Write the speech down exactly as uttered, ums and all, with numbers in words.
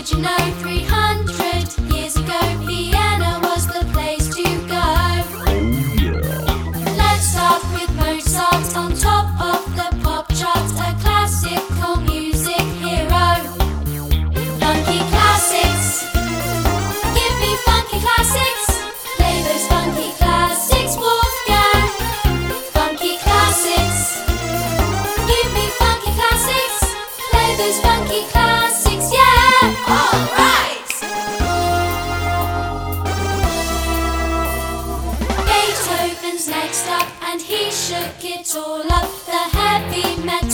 Did you know three hundred years ago Vienna was the place to go? Oh yeah. Let's start with Mozart, on top of the pop charts, a classical music hero. Funky classics, give me funky classics. Play those funky classics, Wolfgang. Funky classics, give me funky classics. Play those funky classics, yeah! Alright! Beethoven's next up, and he shook it all up. The heavy metal